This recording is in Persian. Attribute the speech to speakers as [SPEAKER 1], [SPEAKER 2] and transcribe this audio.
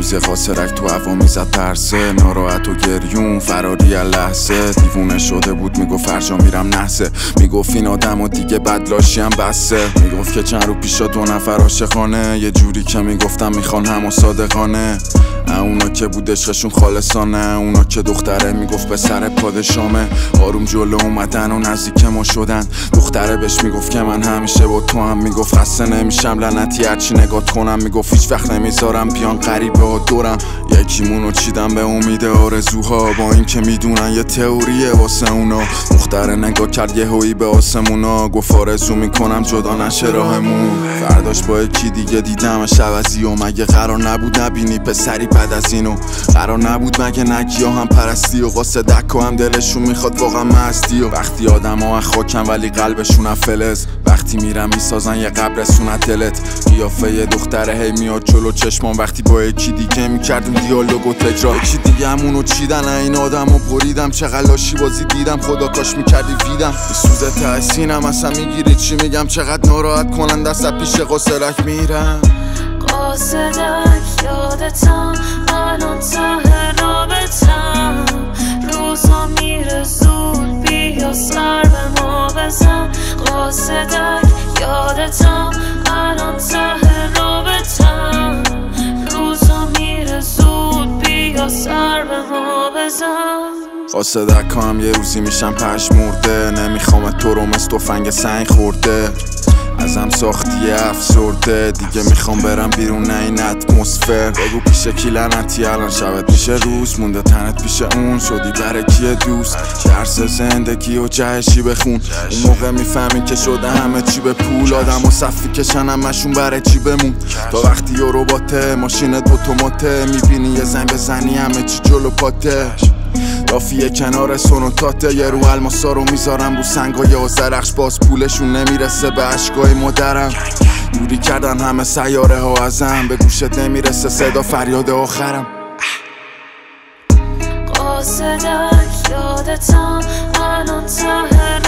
[SPEAKER 1] روز قاصرک تو هوا میزد پرسه، ناراحت و گریون فراری لحظه. دیوونه شده بود میگفت فرجا میرم نحسه، میگفت این آدم و دیگه بدلاشی هم بسه. میگفت که چند رو پیشا 2 نفر عاشقانه، یه جوری که میگفتم میخوان هم و صادقانه. اونا که بود عشقشون خالصانه، اونا که دختره میگفت به سر پادشامه. آروم جلو اومدن و نزدیک ما شدن، دختره بهش میگفت که من همیشه با تو هم. میگفت خسته نمیشم لعنتی هرچی نگات کنم، میگفت هیچ وقت نمیذارم بیان غریبه ها دورم. یکیمونو چیدم به امید آرزوها، با این که میدونن یه تئوریه واسه اونا. دختره نگاه کرد یه هویی به آسمونا، گفت آرزو میکنم جدا نشه راهمون. فرداش با یکی دیگه دیدمش عوضی و مگه قرار نبود نبینی پسری بعد از اینو؟ قرار نبود مگه نگیا هم پرستی و قاصدک و هم دلشون میخواد واقعا مستی؟ و وقتی آدم ها خاکن ولی قلبشون فلز، وقتی میرم میسازن یه قبرستون از دلت. قیافه یه دختره هی میاد جلو چشمان، وقتی با یکی دیگه میکردیم دیالوگ و تکرار. یکی دیگه همونو چیدن این آدم و بریدم، چقدر لاشی بازی دیدم خدا کاش میکردی ویدم. به سوز تحسینم اصلا میگیری چی میگم، چقدر ناراحت کنن دست پیش قاصدک میرم.
[SPEAKER 2] قاصدک یادتم الان ته رابطم، روزا میره زود بیا سر به ما بزن. قاصدک یادتم الان ته رابطم، روزا میره زود بیا سر به ما بزن.
[SPEAKER 1] قاصدک هم یه روزی میشم پشمرده، نمیخوام تو رو مثل تفنگ سنگ خورده. ازم ساختی افسرده، دیگه میخوام برم بیرون نه این اتمسفر. بگو پیش کی لعنتی الان شبت میشه روز، مونده تنت پیش اون شدی برای کیه دوست. درس زندگی و جهشی بخون، اون موقع میفهمی که شده همه چی به پول. آدم و صفی کشن همشون برای چی بمون، تا وقتی یه رباته ماشینت اتوماته، میبینی یه زنگ بزنی همه چی جلو پاته. دافیه کنار سونوتاته، یه رو الماسا رو میذارم رو سنگای آذرخش، باز پولشون نمیرسه به اشکای مادرم. دوری کردن همه سیاره ها ازم، به گوشت نمیرسه صدا فریاد آخرم.
[SPEAKER 2] قاصدک یادتم الان ته